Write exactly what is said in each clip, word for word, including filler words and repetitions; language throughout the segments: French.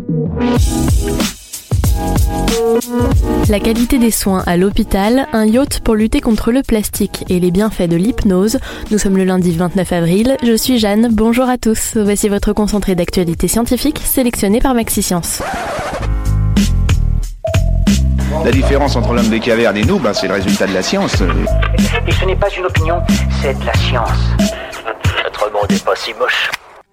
La qualité des soins à l'hôpital, un yacht pour lutter contre le plastique et les bienfaits de l'hypnose. Nous sommes le lundi vingt-neuf avril, je suis Jeanne, bonjour à tous. Voici votre concentré d'actualité scientifique sélectionné par Maxi-Science. La différence entre l'homme des cavernes et nous, ben, c'est le résultat de la science. Et ce n'est pas une opinion, c'est de la science. Notre monde n'est pas si moche.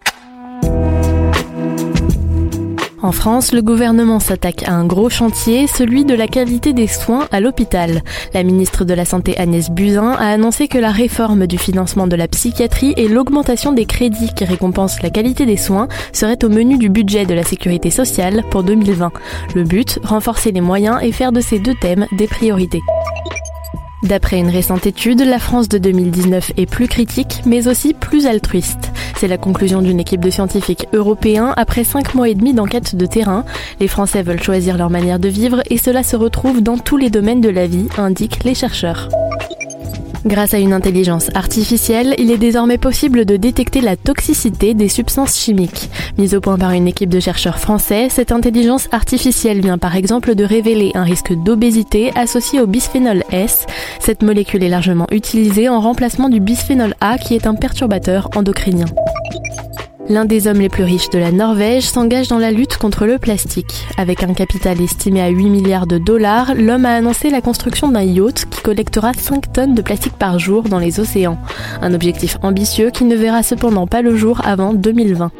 En France, le gouvernement s'attaque à un gros chantier, celui de la qualité des soins à l'hôpital. La ministre de la Santé Agnès Buzyn a annoncé que la réforme du financement de la psychiatrie et l'augmentation des crédits qui récompensent la qualité des soins seraient au menu du budget de la sécurité sociale pour deux mille vingt. Le but, renforcer les moyens et faire de ces deux thèmes des priorités. D'après une récente étude, la France de deux mille dix-neuf est plus critique, mais aussi plus altruiste. C'est la conclusion d'une équipe de scientifiques européens après cinq mois et demi d'enquête de terrain. Les Français veulent choisir leur manière de vivre et cela se retrouve dans tous les domaines de la vie, indiquent les chercheurs. Grâce à une intelligence artificielle, il est désormais possible de détecter la toxicité des substances chimiques. Mise au point par une équipe de chercheurs français, cette intelligence artificielle vient par exemple de révéler un risque d'obésité associé au bisphénol S. Cette molécule est largement utilisée en remplacement du bisphénol A qui est un perturbateur endocrinien. L'un des hommes les plus riches de la Norvège s'engage dans la lutte contre le plastique. Avec un capital estimé à huit milliards de dollars, l'homme a annoncé la construction d'un yacht qui collectera cinq tonnes de plastique par jour dans les océans. Un objectif ambitieux qui ne verra cependant pas le jour avant deux mille vingt.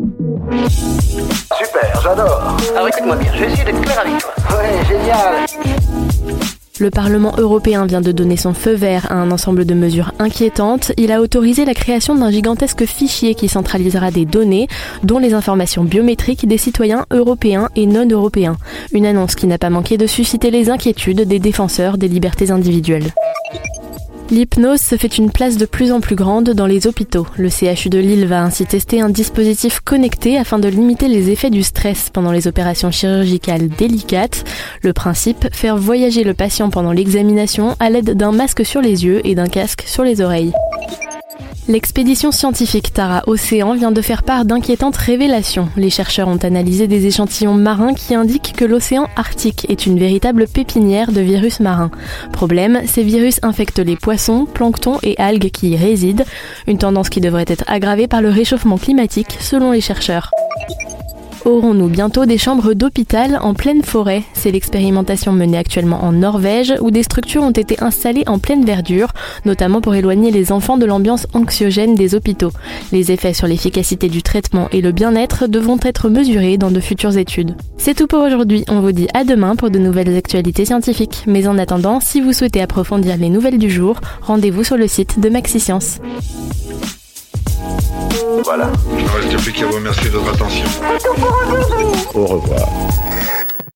Super, j'adore. Alors écoute-moi bien, je vais essayer d'être clair avec toi. Ouais, génial. Le Parlement européen vient de donner son feu vert à un ensemble de mesures inquiétantes. Il a autorisé la création d'un gigantesque fichier qui centralisera des données, dont les informations biométriques des citoyens européens et non européens. Une annonce qui n'a pas manqué de susciter les inquiétudes des défenseurs des libertés individuelles. L'hypnose se fait une place de plus en plus grande dans les hôpitaux. Le C H U de Lille va ainsi tester un dispositif connecté afin de limiter les effets du stress pendant les opérations chirurgicales délicates. Le principe, faire voyager le patient pendant l'examination à l'aide d'un masque sur les yeux et d'un casque sur les oreilles. L'expédition scientifique Tara Océan vient de faire part d'inquiétantes révélations. Les chercheurs ont analysé des échantillons marins qui indiquent que l'océan Arctique est une véritable pépinière de virus marins. Problème, ces virus infectent les poissons, planctons et algues qui y résident, une tendance qui devrait être aggravée par le réchauffement climatique selon les chercheurs. Aurons-nous bientôt des chambres d'hôpital en pleine forêt ? C'est l'expérimentation menée actuellement en Norvège où des structures ont été installées en pleine verdure, notamment pour éloigner les enfants de l'ambiance anxiogène des hôpitaux. Les effets sur l'efficacité du traitement et le bien-être devront être mesurés dans de futures études. C'est tout pour aujourd'hui, on vous dit à demain pour de nouvelles actualités scientifiques. Mais en attendant, si vous souhaitez approfondir les nouvelles du jour, rendez-vous sur le site de Maxi-Science. Voilà. Il ne reste plus qu'à vous remercier de votre attention. Au revoir.